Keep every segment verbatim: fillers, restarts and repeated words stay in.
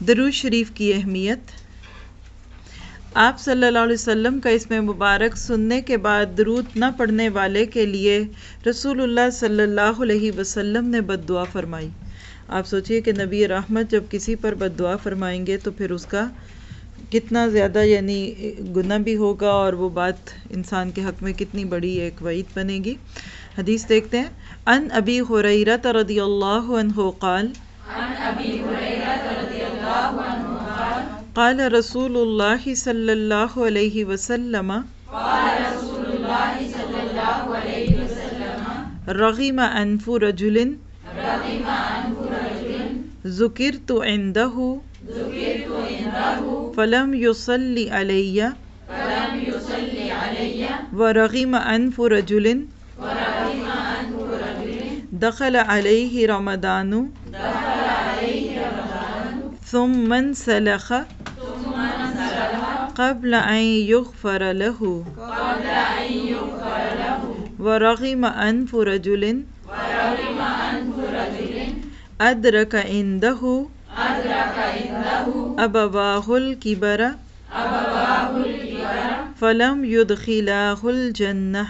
درود شریف کی اہمیت۔ آپ صلی اللہ علیہ وسلم کا اس میں مبارک سننے کے بعد درود نہ پڑھنے والے کے لیے رسول اللہ صلی اللہ علیہ وسلم نے بد دعا فرمائی۔ آپ سوچئے کہ نبی رحمت جب کسی پر بد دعا فرمائیں گے تو پھر اس کا کتنا زیادہ یعنی گناہ بھی ہوگا، اور وہ بات انسان کے حق میں کتنی بڑی ایک وعید بنے گی۔ حدیث دیکھتے ہیں۔ ان ابی ہریرہ رضی اللہ عنہ قال قال رسول اللہ صلی اللہ علیہ وسلم رغم انف رجل ذکرت عندہ فلم یصلی علی ورغم انف رجل دخل علیہ رمضان ثم انسلخ قبل ان یغفر له ورغم انف رجل ادرک عنده ابواہ الکبر فلم یدخلاه الجنہ۔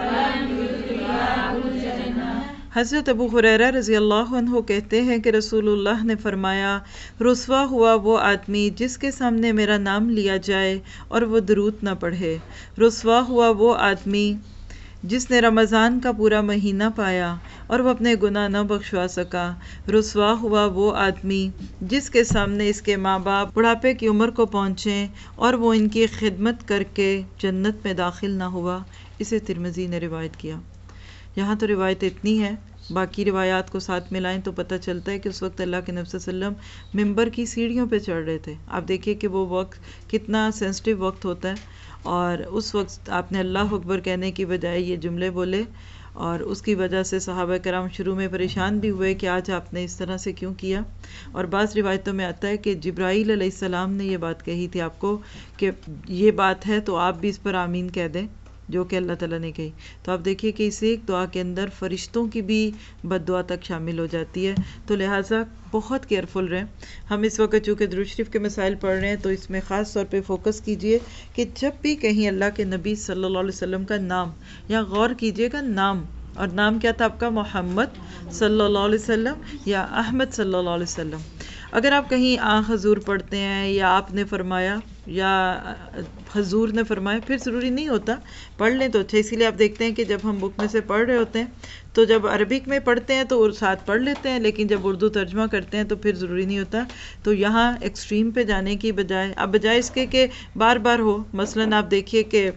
حضرت ابو ہریرہ رضی اللہ عنہ کہتے ہیں کہ رسول اللہ نے فرمایا، رسوا ہوا وہ آدمی جس کے سامنے میرا نام لیا جائے اور وہ درود نہ پڑھے۔ رسوا ہوا وہ آدمی جس نے رمضان کا پورا مہینہ پایا اور وہ اپنے گناہ نہ بخشوا سکا۔ رسوا ہوا وہ آدمی جس کے سامنے اس کے ماں باپ بڑھاپے کی عمر کو پہنچیں اور وہ ان کی خدمت کر کے جنت میں داخل نہ ہوا۔ اسے ترمذی نے روایت کیا۔ یہاں تو روایت اتنی ہے، باقی روایات کو ساتھ ملائیں تو پتہ چلتا ہے کہ اس وقت اللہ کے نبی صلی اللہ علیہ وسلم ممبر کی سیڑھیوں پہ چڑھ رہے تھے۔ آپ دیکھیے کہ وہ وقت کتنا سینسٹیو وقت ہوتا ہے، اور اس وقت آپ نے اللہ اکبر کہنے کی بجائے یہ جملے بولے، اور اس کی وجہ سے صحابہ کرام شروع میں پریشان بھی ہوئے کہ آج آپ نے اس طرح سے کیوں کیا۔ اور بعض روایتوں میں آتا ہے کہ جبرائیل علیہ السلام نے یہ بات کہی تھی آپ کو کہ یہ بات ہے تو آپ بھی اس پر آمین کہہ دیں، جو کہ اللہ تعالیٰ نے کہی۔ تو آپ دیکھیے کہ اس ایک دعا کے اندر فرشتوں کی بھی بد دعا تک شامل ہو جاتی ہے، تو لہٰذا بہت کیئرفل رہیں۔ ہم اس وقت چونکہ درود شریف کے مسائل پڑھ رہے ہیں تو اس میں خاص طور پہ فوکس کیجئے کہ جب بھی کہیں اللہ کے نبی صلی اللہ علیہ وسلم کا نام، یا غور کیجئے گا نام، اور نام کیا تھا آپ کا؟ محمد صلی اللہ علیہ وسلم یا احمد صلی اللہ علیہ وسلم۔ اگر آپ کہیں آ حضور پڑھتے ہیں یا آپ نے فرمایا یا حضور نے فرمایا، پھر ضروری نہیں ہوتا، پڑھ لیں تو اچھا۔ اسی لیے آپ دیکھتے ہیں کہ جب ہم بک میں سے پڑھ رہے ہوتے ہیں تو جب عربک میں پڑھتے ہیں تو ساتھ پڑھ لیتے ہیں، لیکن جب اردو ترجمہ کرتے ہیں تو پھر ضروری نہیں ہوتا۔ تو یہاں ایکسٹریم پہ جانے کی بجائے، اب بجائے اس کے کہ بار بار ہو، مثلاً آپ دیکھیے کہ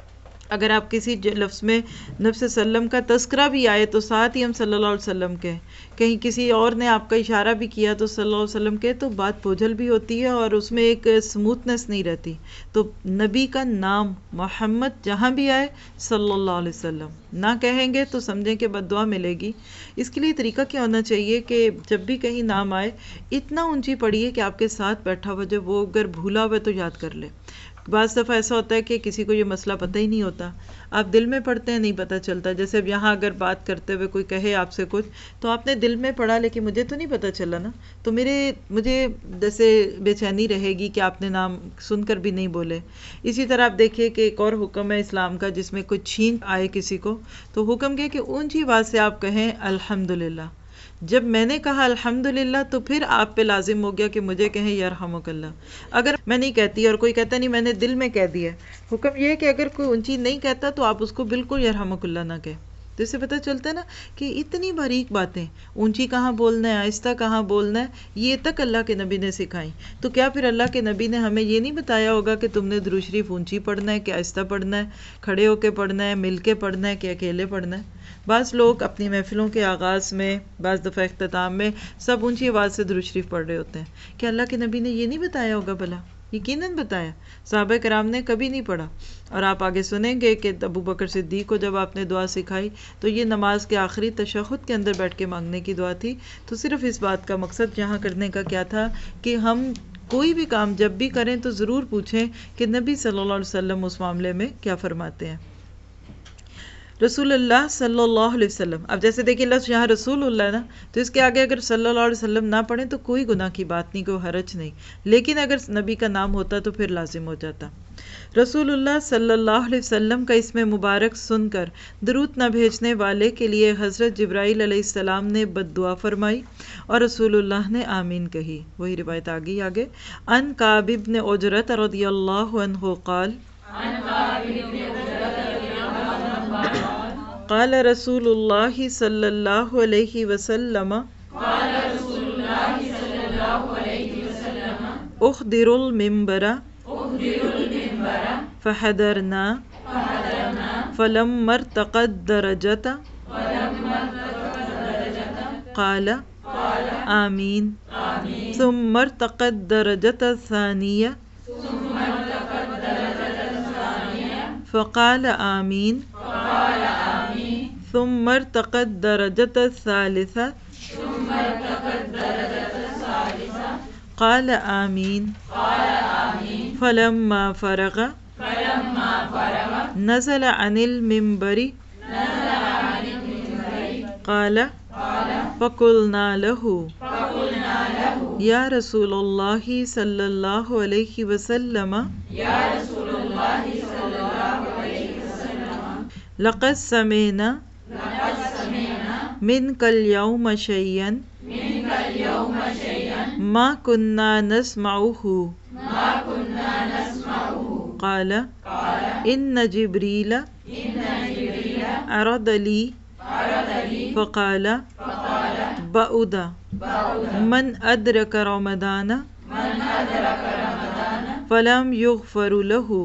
اگر آپ کسی لفظ میں نبی صلی اللہ علیہ وسلم کا تذکرہ بھی آئے تو ساتھ ہی ہم صلی اللہ علیہ وسلم کے، کہیں کسی اور نے آپ کا اشارہ بھی کیا تو صلی اللہ علیہ وسلم کے، تو بات بوجھل بھی ہوتی ہے اور اس میں ایک سموتھنس نہیں رہتی۔ تو نبی کا نام محمد جہاں بھی آئے صلی اللہ علیہ وسلم نہ کہیں گے تو سمجھیں کہ بد دعا ملے گی۔ اس کے لیے طریقہ کیا ہونا چاہیے کہ جب بھی کہیں نام آئے اتنا اونچی پڑھیے کہ آپ کے ساتھ بیٹھا ہوا جب وہ اگر بھولا ہوا تو یاد کر لے۔ بعض دفعہ ایسا ہوتا ہے کہ کسی کو یہ مسئلہ پتہ ہی نہیں ہوتا، آپ دل میں پڑھتے ہیں، نہیں پتہ چلتا۔ جیسے اب یہاں اگر بات کرتے ہوئے کوئی کہے آپ سے کچھ تو آپ نے دل میں پڑھا لیکن مجھے تو نہیں پتہ چلا نا، تو میرے مجھے جیسے بے چینی رہے گی کہ آپ نے نام سن کر بھی نہیں بولے۔ اسی طرح آپ دیکھیے کہ ایک اور حکم ہے اسلام کا جس میں کوئی چھینک آئے کسی کو تو حکم کیا کہ اونچی آواز سے آپ کہیں الحمدللہ۔ جب میں نے کہا الحمدللہ تو پھر آپ پہ لازم ہو گیا کہ مجھے کہیں یرحمک اللہ۔ اگر میں نہیں کہتی اور کوئی کہتا نہیں میں نے دل میں کہہ دیا، حکم یہ ہے کہ اگر کوئی اونچی نہیں کہتا تو آپ اس کو بالکل یرحمک اللہ نہ کہیں۔ تو اس سے پتہ چلتا ہے نا کہ اتنی باریک باتیں، اونچی کہاں بولنا ہے، آہستہ کہاں بولنا ہے، یہ تک اللہ کے نبی نے سکھائیں۔ تو کیا پھر اللہ کے نبی نے ہمیں یہ نہیں بتایا ہوگا کہ تم نے درود شریف اونچی پڑھنا ہے کہ آہستہ پڑھنا ہے، کھڑے ہو کے پڑھنا ہے، مل کے پڑھنا ہے کہ اکیلے پڑھنا ہے؟ بعض لوگ اپنی محفلوں کے آغاز میں، بعض دفعہ اختتام میں سب اونچی آواز سے درود شریف پڑھ رہے ہوتے ہیں۔ کہ اللہ کے نبی نے یہ نہیں بتایا ہوگا بھلا؟ یقیناً بتایا، صحابہ کرام نے کبھی نہیں پڑھا۔ اور آپ آگے سنیں گے کہ ابو بکر صدیق کو جب آپ نے دعا سکھائی تو یہ نماز کے آخری تشہد کے اندر بیٹھ کے مانگنے کی دعا تھی۔ تو صرف اس بات کا مقصد یہاں کرنے کا کیا تھا کہ ہم کوئی بھی کام جب بھی کریں تو ضرور پوچھیں کہ نبی صلی اللہ علیہ وسلم اس معاملے میں کیا فرماتے ہیں۔ رسول اللہ صلی اللہ علیہ وسلم، اب جیسے دیکھیے لفظ یہاں رسول اللہ ہے نا، تو اس کے آگے اگر صلی اللہ علیہ وسلم نہ پڑھیں تو کوئی گناہ کی بات نہیں، کوئی حرج نہیں، لیکن اگر نبی کا نام ہوتا تو پھر لازم ہو جاتا۔ رسول اللہ صلی اللہ علیہ وسلم کا اسم مبارک سن کر درود نہ بھیجنے والے کے لیے حضرت جبرائیل علیہ السلام نے بد دعا فرمائی اور رسول اللہ نے آمین کہی۔ وہی روایت آگئی آگے ان کعب بن عجرۃ رضی اللہ عنہ قال قال رسول اللہ صلی اللہ علیہ وسلم اخدر المنبر فحضرنا فلما ارتقى الدرجة قال آمين ثم ارتقى الدرجة الثانية فقال آمين ثم ارتقى الدرجة الثالثة قال آمين فلما فرغ نزل عن المنبر قال فقلنا له یا رسول اللہ صلی اللہ علیہ وسلم لقد سمعنا منك اليوم شيئا ما كنا نسمعه قال إن جبريل عرض لي فقال بعد من أدرك رمضان فلم يغفر له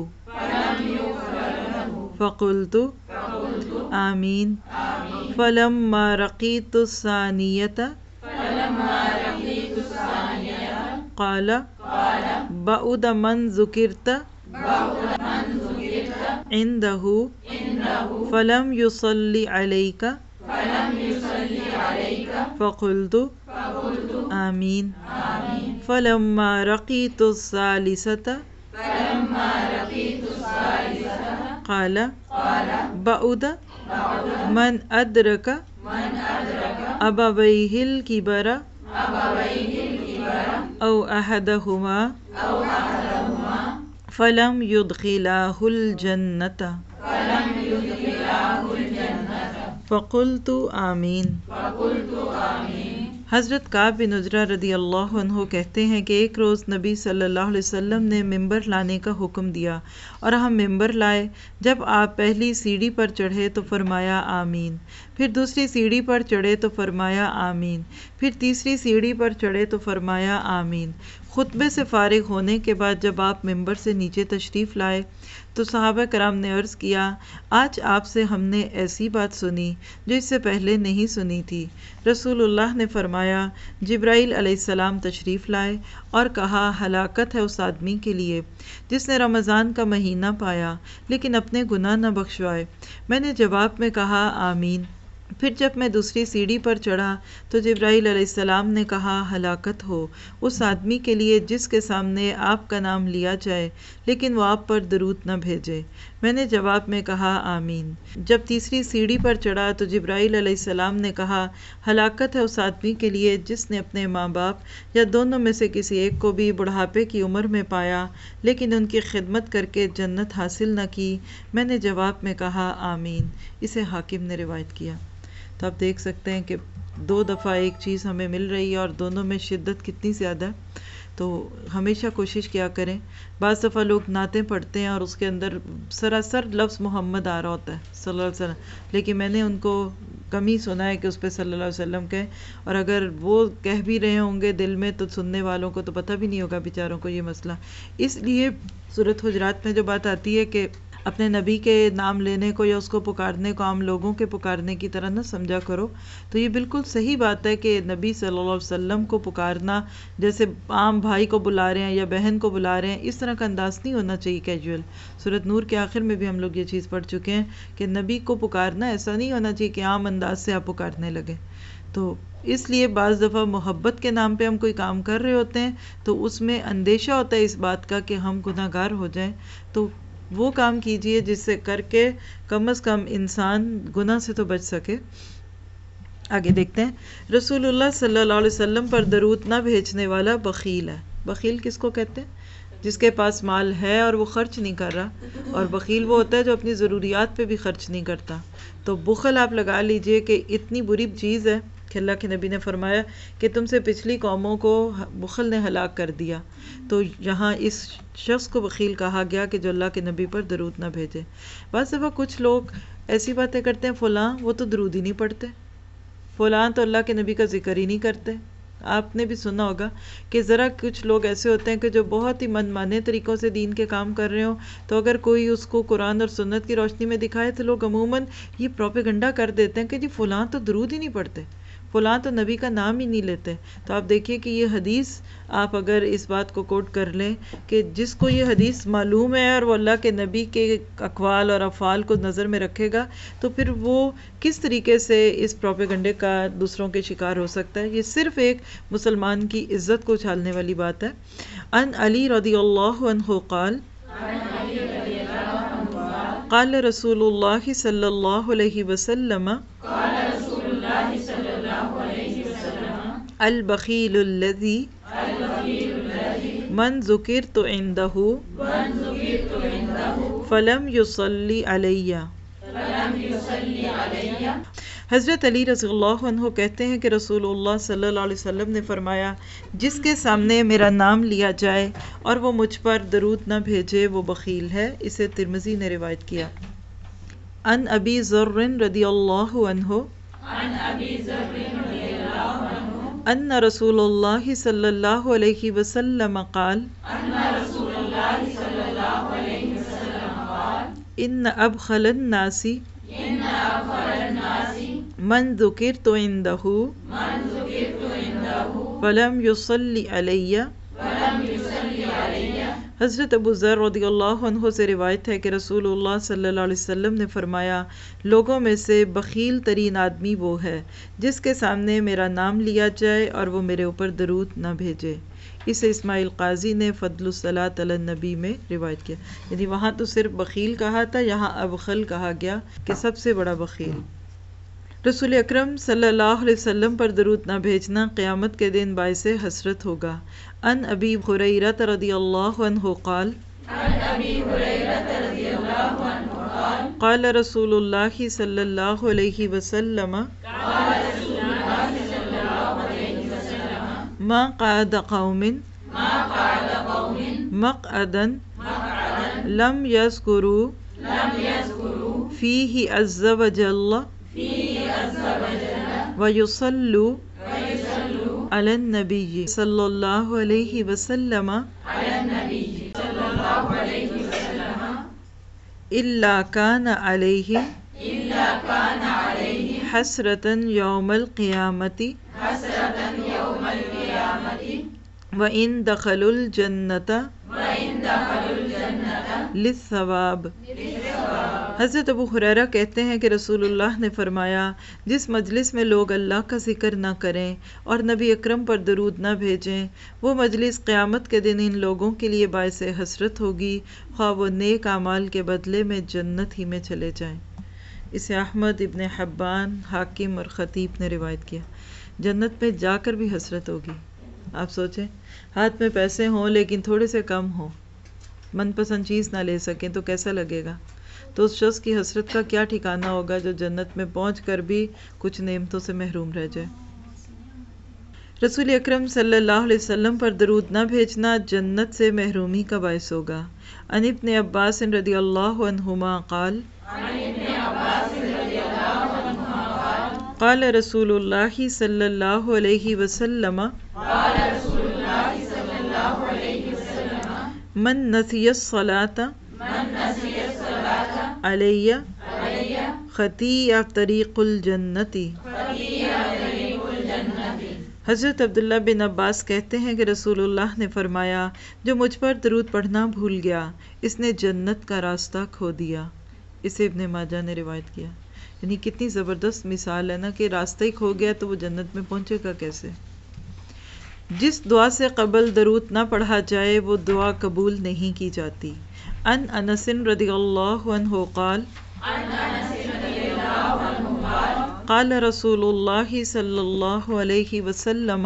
فقلت آمين فلما رقيت الثانية قال بعد من ذكرت عنده فلم يصلي عليك فقلت آمين فلما رقيت الثالثة قال بعد من أدرك أبويه الكبر أو أحدهما فلم يدخلاه الجنة فقلت آمین۔ حضرت کعب بن عجرہ رضی اللہ عنہ کہتے ہیں کہ ایک روز نبی صلی اللہ علیہ وسلم نے ممبر لانے کا حکم دیا اور ہم ممبر لائے۔ جب آپ پہلی سیڑھی پر چڑھے تو فرمایا آمین، پھر دوسری سیڑھی پر چڑھے تو فرمایا آمین، پھر تیسری سیڑھی پر چڑھے تو فرمایا آمین۔ خطبے سے فارغ ہونے کے بعد جب آپ ممبر سے نیچے تشریف لائے تو صحابہ کرام نے عرض کیا آج آپ سے ہم نے ایسی بات سنی جو اس سے پہلے نہیں سنی تھی۔ رسول اللہ نے فرمایا جبرائیل علیہ السلام تشریف لائے اور کہا ہلاکت ہے اس آدمی کے لیے جس نے رمضان کا مہینہ پایا لیکن اپنے گناہ نہ بخشوائے۔ میں نے جواب میں کہا آمین۔ پھر جب میں دوسری سیڑھی پر چڑھا تو جبرائیل علیہ السلام نے کہا ہلاکت ہو اس آدمی کے لیے جس کے سامنے آپ کا نام لیا جائے لیکن وہ آپ پر درود نہ بھیجے۔ میں نے جواب میں کہا آمین۔ جب تیسری سیڑھی پر چڑھا تو جبرائیل علیہ السلام نے کہا ہلاکت ہے اس آدمی کے لیے جس نے اپنے ماں باپ یا دونوں میں سے کسی ایک کو بھی بڑھاپے کی عمر میں پایا لیکن ان کی خدمت کر کے جنت حاصل نہ کی۔ میں نے جواب میں کہا آمین۔ اسے حاکم نے روایت کیا۔ تو آپ دیکھ سکتے ہیں کہ دو دفعہ ایک چیز ہمیں مل رہی ہے اور دونوں میں شدت کتنی زیادہ ہے۔ تو ہمیشہ کوشش کیا کریں۔ بعض دفعہ لوگ نعتیں پڑھتے ہیں اور اس کے اندر سراسر لفظ محمد آ رہا ہوتا ہے صلی اللہ علیہ وسلم، لیکن میں نے ان کو کم ہی سنا ہے کہ اس پہ صلی اللہ علیہ وسلم کہیں، اور اگر وہ کہہ بھی رہے ہوں گے دل میں تو سننے والوں کو تو پتہ بھی نہیں ہوگا بیچاروں کو یہ مسئلہ۔ اس لیے سورۃ حجرات میں جو بات آتی ہے کہ اپنے نبی کے نام لینے کو یا اس کو پکارنے کو عام لوگوں کے پکارنے کی طرح نہ سمجھا کرو، تو یہ بالکل صحیح بات ہے کہ نبی صلی اللہ علیہ وسلم کو پکارنا جیسے عام بھائی کو بلا رہے ہیں یا بہن کو بلا رہے ہیں، اس طرح کا انداز نہیں ہونا چاہیے کیجول۔ سورۃ نور کے آخر میں بھی ہم لوگ یہ چیز پڑھ چکے ہیں کہ نبی کو پکارنا ایسا نہیں ہونا چاہیے کہ عام انداز سے آپ پکارنے لگے۔ تو اس لیے بعض دفعہ محبت کے نام پہ ہم کوئی کام کر رہے ہوتے ہیں تو اس میں اندیشہ ہوتا ہے اس بات کا کہ ہم گناہ گار ہو جائیں، تو وہ کام کیجئے جس سے کر کے کم از کم انسان گناہ سے تو بچ سکے۔ آگے دیکھتے ہیں، رسول اللہ صلی اللہ علیہ وسلم پر درود نہ بھیجنے والا بخیل ہے۔ بخیل کس کو کہتے ہیں؟ جس کے پاس مال ہے اور وہ خرچ نہیں کر رہا، اور بخیل وہ ہوتا ہے جو اپنی ضروریات پہ بھی خرچ نہیں کرتا۔ تو بخل آپ لگا لیجئے کہ اتنی بری چیز ہے کہ اللہ کے نبی نے فرمایا کہ تم سے پچھلی قوموں کو بخل نے ہلاک کر دیا، تو یہاں اس شخص کو بخیل کہا گیا کہ جو اللہ کے نبی پر درود نہ بھیجے۔ بعض دفعہ کچھ لوگ ایسی باتیں کرتے ہیں، فلاں وہ تو درود ہی نہیں پڑھتے، فلاں تو اللہ کے نبی کا ذکر ہی نہیں کرتے۔ آپ نے بھی سنا ہوگا کہ ذرا کچھ لوگ ایسے ہوتے ہیں کہ جو بہت ہی من مانے طریقوں سے دین کے کام کر رہے ہوں، تو اگر کوئی اس کو قرآن اور سنت کی روشنی میں دکھائے تو لوگ عموماً یہ پروپیگنڈا کر دیتے ہیں کہ جی فلاں تو درود ہی نہیں پڑھتے، فلاں تو نبی کا نام ہی نہیں لیتے۔ تو آپ دیکھیے کہ یہ حدیث آپ اگر اس بات کو کوٹ کر لیں کہ جس کو یہ حدیث معلوم ہے اور وہ اللہ کے نبی کے اقوال اور افعال کو نظر میں رکھے گا، تو پھر وہ کس طریقے سے اس پروپیگنڈے کا دوسروں کے شکار ہو سکتا ہے؟ یہ صرف ایک مسلمان کی عزت کو اچھالنے والی بات ہے۔ ان علی رضی اللہ عنہ قال قال رسول اللہ صلی اللہ علیہ وسلم البخیل الذی من ذکرت عندہ فلم یصلی علی۔ حضرت علی رضی اللہ عنہ کہتے ہیں کہ رسول اللہ صلی اللہ علیہ وسلم نے فرمایا، جس کے سامنے میرا نام لیا جائے اور وہ مجھ پر درود نہ بھیجے وہ بخیل ہے۔ اسے ترمذی نے روایت کیا۔ ان ابی ذر رضی اللہ عنہ ان رسول اللہ صلی اللہ علیہ وسلم قال ان ابخل الناس من ذکرت عندہ فلم یصلی علی۔ حضرت ابو ذر رضی اللہ عنہ سے روایت ہے کہ رسول اللہ صلی اللہ علیہ وسلم نے فرمایا، لوگوں میں سے بخیل ترین آدمی وہ ہے جس کے سامنے میرا نام لیا جائے اور وہ میرے اوپر درود نہ بھیجے۔ اسے اسماعیل قاضی نے فضل الصلاۃ علی النبی میں روایت کیا۔ یعنی وہاں تو صرف بخیل کہا تھا، یہاں ابخل کہا گیا کہ سب سے بڑا بخیل۔ رسول اکرم صلی اللہ علیہ وسلم پر درود نہ بھیجنا قیامت کے دن باعث حسرت ہوگا۔ ان ابی ہریرہ رضی اللہ عنہ قال قال رسول اللہ صلی اللہ علیہ وسلم ما قعد قوم مقعدا لم يذكروا فيه عز وجل ويصلوا علی النبی صلی اللہ علیہ وسلم الا کان علیہ حسرۃ یوم القیامۃ وَإِن دَخَلُوا الْجَنَّةَ لِلثَّوَابِ۔ حضرت ابو ہریرہ کہتے ہیں کہ رسول اللہ نے فرمایا، جس مجلس میں لوگ اللہ کا ذکر نہ کریں اور نبی اکرم پر درود نہ بھیجیں، وہ مجلس قیامت کے دن ان لوگوں کے لیے باعث حسرت ہوگی، خواہ وہ نیک اعمال کے بدلے میں جنت ہی میں چلے جائیں۔ اسے احمد، ابن حبان، حاکم اور خطیب نے روایت کیا۔ جنت میں جا کر بھی حسرت ہوگی۔ آپ سوچیں، ہاتھ میں پیسے ہوں لیکن تھوڑے سے کم ہوں، من پسند چیز نہ لے سکیں تو کیسا لگے گا؟ تو اس شخص کی حسرت کا کیا ٹھکانہ ہوگا جو جنت میں پہنچ کر بھی کچھ نعمتوں سے محروم رہ جائے۔ رسول اکرم صلی اللہ علیہ وسلم پر درود نہ بھیجنا جنت سے محرومی کا باعث ہوگا۔ عن ابن عباس رضی اللہ عنہما قال قال رسول اللہ صلی اللہ علیہ وسلم من نسی الصلاۃ علی خطیئہ طریق الجنت۔ حضرت عبداللہ بن عباس کہتے ہیں کہ رسول اللہ نے فرمایا، جو مجھ پر درود پڑھنا بھول گیا اس نے جنت کا راستہ کھو دیا۔ اسے ابن ماجہ نے روایت کیا۔ یعنی کتنی زبردست مثال ہے نا کہ راستہ ہی کھو گیا تو وہ جنت میں پہنچے گا کیسے؟ جس دعا سے قبل درود نہ پڑھا جائے وہ دعا قبول نہیں کی جاتی۔ عن انس رضی اللہ عنہ قال قال رسول اللہ صلی اللہ علیہ وسلم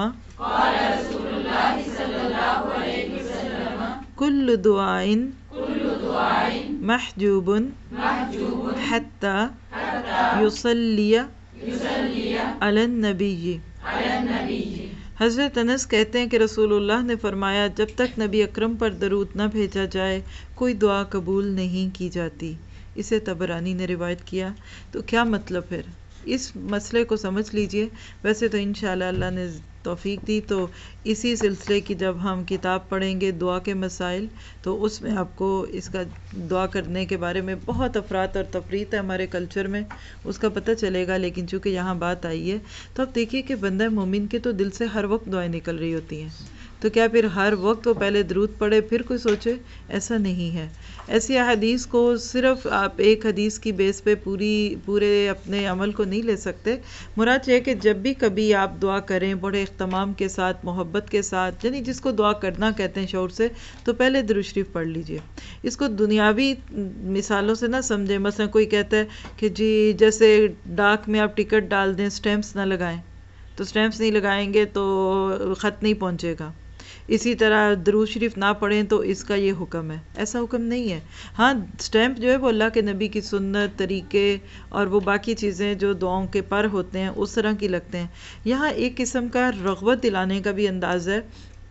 کل دعاء محجوب حتی یصلی علی النبی. حضرت انس کہتے ہیں کہ رسول اللہ نے فرمایا جب تک نبی اکرم پر درود نہ بھیجا جائے کوئی دعا قبول نہیں کی جاتی. اسے طبرانی نے روایت کیا. تو کیا مطلب پھر اس مسئلے کو سمجھ لیجئے. ویسے تو انشاءاللہ اللہ نے توفیق دی تو اسی سلسلے کی جب ہم کتاب پڑھیں گے دعا کے مسائل تو اس میں آپ کو اس کا دعا کرنے کے بارے میں بہت افراد اور تفریط ہے ہمارے کلچر میں، اس کا پتہ چلے گا. لیکن چونکہ یہاں بات آئی ہے تو اب دیکھیے کہ بندہ مومن کے تو دل سے ہر وقت دعائیں نکل رہی ہوتی ہیں، تو کیا پھر ہر وقت وہ پہلے درود پڑھے پھر کوئی سوچے؟ ایسا نہیں ہے. ایسی احادیث کو صرف آپ ایک حدیث کی بیس پہ پوری پورے اپنے عمل کو نہیں لے سکتے. مراد یہ ہے کہ جب بھی کبھی آپ دعا کریں بڑے اہتمام کے ساتھ، محبت کے ساتھ، یعنی جس کو دعا کرنا کہتے ہیں شعور سے، تو پہلے درود شریف پڑھ لیجئے. اس کو دنیاوی مثالوں سے نہ سمجھیں. مثلا کوئی کہتا ہے کہ جی جیسے ڈاک میں آپ ٹکٹ ڈال دیں سٹیمپس نہ لگائیں، تو سٹیمپس نہیں لگائیں گے تو خط نہیں پہنچے گا. اسی طرح درود شریف نہ پڑھیں تو اس کا یہ حکم ہے. ایسا حکم نہیں ہے. ہاں سٹیمپ جو ہے وہ اللہ کے نبی کی سنت، طریقے اور وہ باقی چیزیں جو دعاؤں کے پر ہوتے ہیں اس طرح کی لگتے ہیں. یہاں ایک قسم کا رغبت دلانے کا بھی انداز ہے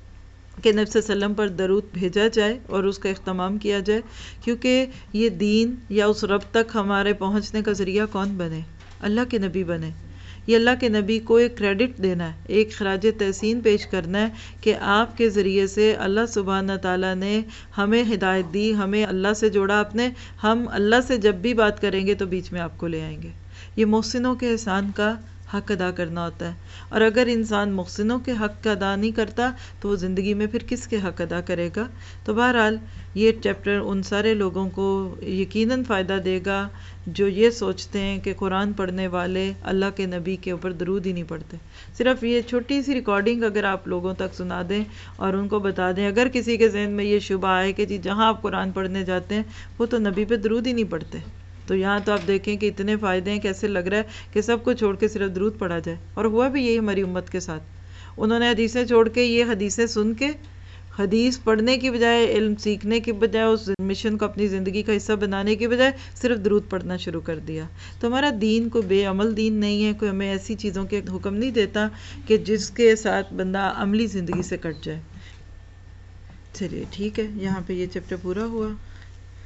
کہ نبی صلی اللہ علیہ وسلم پر درود بھیجا جائے اور اس کا اہتمام کیا جائے، کیونکہ یہ دین یا اس رب تک ہمارے پہنچنے کا ذریعہ کون بنے؟ اللہ کے نبی بنے. یہ اللہ کے نبی کو ایک کریڈٹ دینا ہے، ایک خراج تحسین پیش کرنا ہے کہ آپ کے ذریعے سے اللہ سبحانہ تعالیٰ نے ہمیں ہدایت دی، ہمیں اللہ سے جوڑا اپنے. ہم اللہ سے جب بھی بات کریں گے تو بیچ میں آپ کو لے آئیں گے. یہ محسنوں کے احسان کا حق ادا کرنا ہوتا ہے، اور اگر انسان محسنوں کے حق کا ادا نہیں کرتا تو وہ زندگی میں پھر کس کے حق ادا کرے گا؟ تو بہرحال یہ چیپٹر ان سارے لوگوں کو یقیناً فائدہ دے گا جو یہ سوچتے ہیں کہ قرآن پڑھنے والے اللہ کے نبی کے اوپر درود ہی نہیں پڑھتے. صرف یہ چھوٹی سی ریکارڈنگ اگر آپ لوگوں تک سنا دیں اور ان کو بتا دیں، اگر کسی کے ذہن میں یہ شبہ آئے کہ جی جہاں آپ قرآن پڑھنے جاتے ہیں وہ تو نبی پہ درود ہی نہیں پڑھتے، تو یہاں تو آپ دیکھیں کہ اتنے فائدے ہیں، کیسے لگ رہا ہے کہ سب کو چھوڑ کے صرف درود پڑھا جائے. اور ہوا بھی یہی ہماری امت کے ساتھ. انہوں نے حدیثیں چھوڑ کے یہ حدیثیں سن کے حدیث پڑھنے کی بجائے، علم سیکھنے کی بجائے، اس مشن کو اپنی زندگی کا حصہ بنانے کی بجائے صرف درود پڑھنا شروع کر دیا. تو ہمارا دین کوئی بے عمل دین نہیں ہے، کوئی ہمیں ایسی چیزوں کے حکم نہیں دیتا کہ جس کے ساتھ بندہ عملی زندگی سے کٹ جائے. چلیے ٹھیک ہے، یہاں پہ یہ چیپٹر پورا ہوا.